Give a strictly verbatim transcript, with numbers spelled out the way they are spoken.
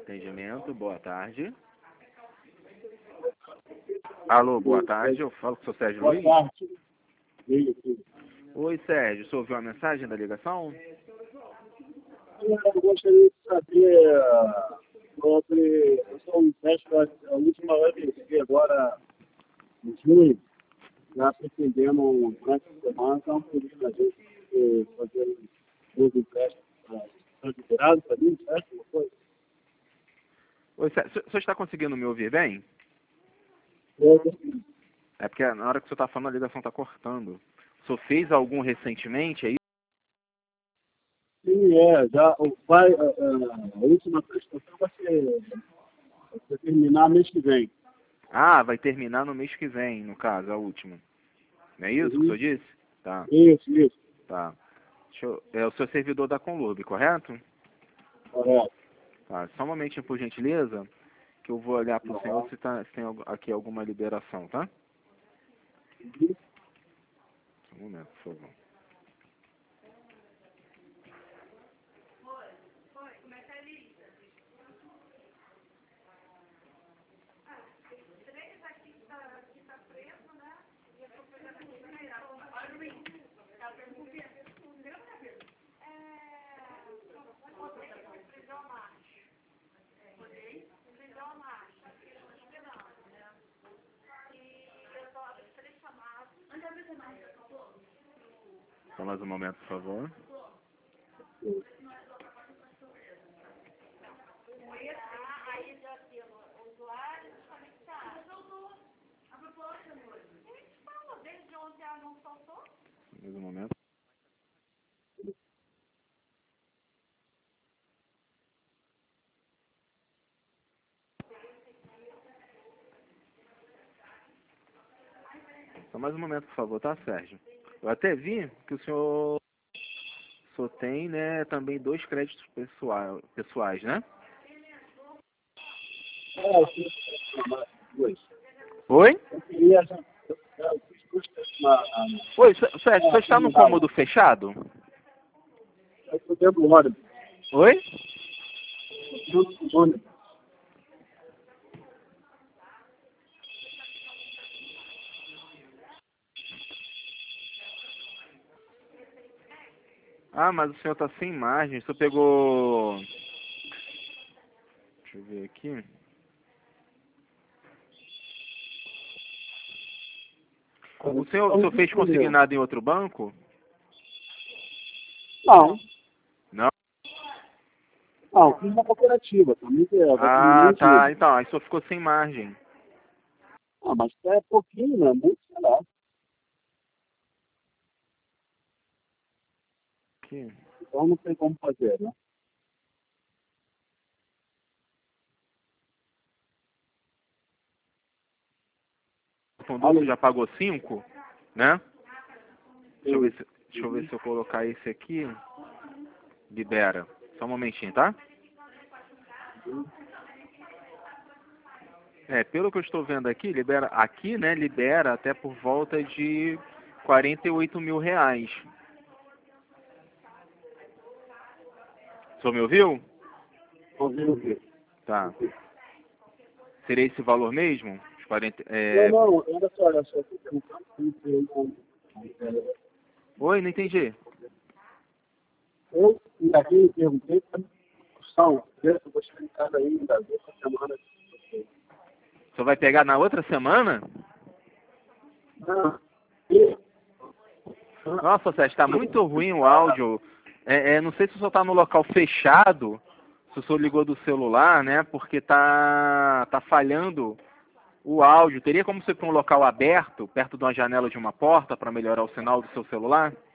Atendimento, boa tarde. Alô, boa tarde, eu falo com o seu Sérgio Luiz. Boa tarde. Isso. Oi, Sérgio, você ouviu a mensagem da ligação? Eu gostaria de saber sobre. Eu sou um teste, a última vez que eu vi agora em junho, já pretendemos durante a semana, então por isso a gente fazer um outro teste. Está liberado para mim, teste, uma coisa? Oi, Sérgio, o senhor está conseguindo me ouvir bem? Eu, É porque na hora que o senhor está falando a ligação está cortando. O senhor fez algum recentemente aí? sim, é, já o vai, a, a, a última prestação vai ser, vai ser terminar mês que vem. Ah, vai terminar no mês que vem, no caso, a última. Não é isso que o senhor disse? Tá, Isso, isso, tá. Deixa eu- é o seu servidor da Conlurb, correto? correto. Tá, só um momentinho, por gentileza, que eu vou olhar para o senhor se, tá, se tem algu- aqui alguma liberação, tá? Só um momento, por favor. Só mais um momento, por favor. Mais um momento. Só mais um momento, por favor, tá, Sérgio? Eu até vi que o senhor só tem, né, também dois créditos pessoal, pessoais, né? É, eu fiz dois. Oi? Eu queria já. Eu fiz duas testes na. na- Oi, Sé- Sérgio, você está no cômodo fechado? Eu estou dentro do ônibus. Oi? Estou dentro do ônibus. Ah, mas o senhor tá sem margem. O senhor pegou... Deixa eu ver aqui. O senhor, o senhor fez consignado em outro banco? Não, Não? não, fiz na cooperativa. Também que é, vai Ah, terminar tá. tudo. Então, aí o senhor ficou sem margem. Ah, mas é pouquinho, né? Muito, sei lá. Aqui. Então não tem como fazer, né? O conduto já pagou cinco, né? Deixa eu ver Sim. se, deixa eu ver se eu colocar esse aqui. Libera. Só um momentinho, tá? É, pelo que eu estou vendo aqui, libera, aqui, né, libera até por volta de quarenta e oito mil reais. O senhor me ouviu? Ouviu o quê? Tá. Seria esse valor mesmo? Os quarenta, Não, é... não, olha só, olha só. Estou perguntando se eu não. Oi, não entendi. Eu aqui perguntei para são, eu vou chegar em casa ainda, essa semana. O senhor vai pegar na outra semana? Não, e- Nossa, Sérgio, está muito ruim o áudio. É, é, não sei se o senhor está no local fechado, se o senhor ligou do celular, né? Porque tá, tá falhando o áudio. Teria como ser para um local aberto, perto de uma janela de uma porta, para melhorar o sinal do seu celular?